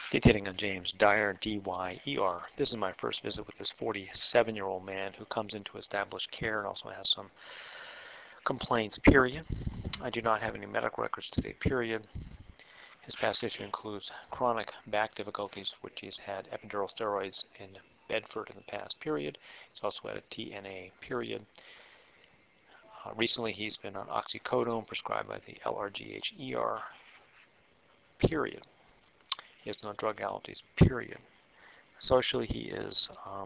Dictating on James Dyer, D-Y-E-R. This is my first visit with this 47-year-old man who comes into established care and also has some complaints, period. I do not have any medical records today, period. His past history includes chronic back difficulties, which he's had epidural steroids in Bedford in the past, period. He's also had a TNA, period. Recently, he's been on oxycodone prescribed by the LRGH-ER, period. He has no drug allergies, period. Socially, he is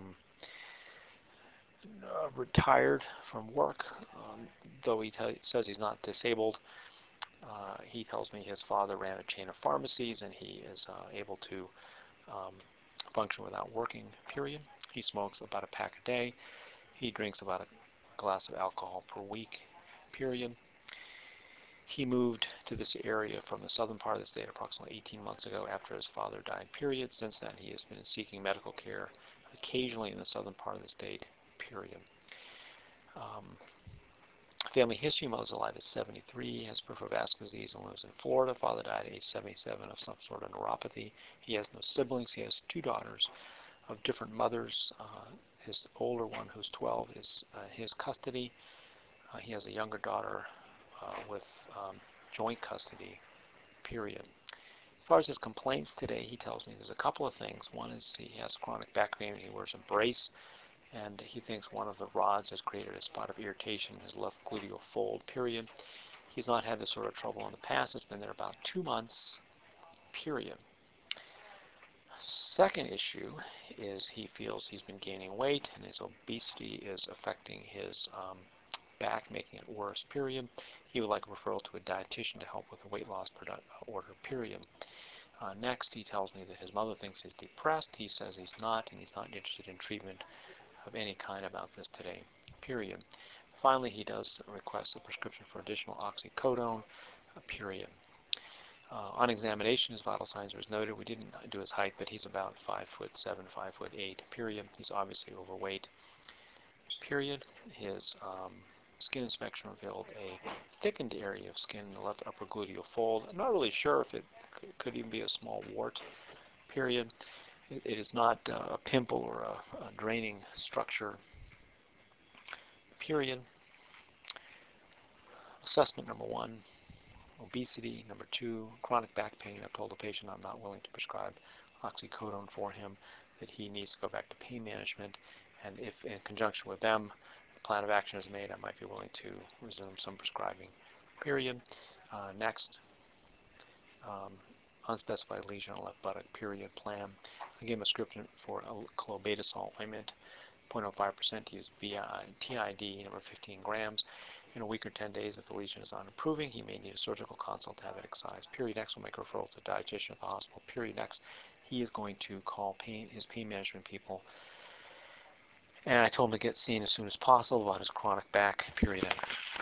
retired from work, though he says he's not disabled. He tells me his father ran a chain of pharmacies and he is able to function without working, period. He smokes about a pack a day. He drinks about a glass of alcohol per week, period. He moved to this area from the southern part of the state approximately 18 months ago after his father died, period. Since then, he has been seeking medical care occasionally in the southern part of the state, period. Family history: mother's alive at 73, has peripheral vascular disease and lives in Florida. Father died at age 77 of some sort of neuropathy. He has no siblings. He has two daughters of different mothers. His older one, who's 12, is his custody. He has a younger daughter with joint custody, period. As far as his complaints today, he tells me there's a couple of things. One is he has chronic back pain and he wears a brace, and he thinks one of the rods has created a spot of irritation in his left gluteal fold, period. He's not had this sort of trouble in the past. It's been there about 2 months, period. Second issue is he feels he's been gaining weight and his obesity is affecting his back, making it worse, period. He would like a referral to a dietitian to help with the weight loss order, period. Next, he tells me that his mother thinks he's depressed. He says he's not, and he's not interested in treatment of any kind about this today, period. Finally, he does request a prescription for additional oxycodone, period. On examination, his vital signs were noted. We didn't do his height, but he's about 5'7", 5'8", period. He's obviously overweight, period. His skin inspection revealed a thickened area of skin in the left upper gluteal fold. I'm not really sure if it could even be a small wart, period. It is not a pimple or a draining structure, period. Assessment number 1, obesity. Number 2, chronic back pain. I've told the patient I'm not willing to prescribe oxycodone for him, that he needs to go back to pain management, and if in conjunction with them a plan of action is made, I might be willing to resume some prescribing, period. Next, unspecified lesion on left buttock, period, plan. I gave him a script for a clobetasol ointment, 0.05% to use TID, number 15 grams. In a week or 10 days, if the lesion is not improving, he may need a surgical consult to have it excised. Period. Next, we'll make a referral to a dietitian at the hospital. Period. Next, he is going to call his pain management people, and I told him to get seen as soon as possible about his chronic back. Period.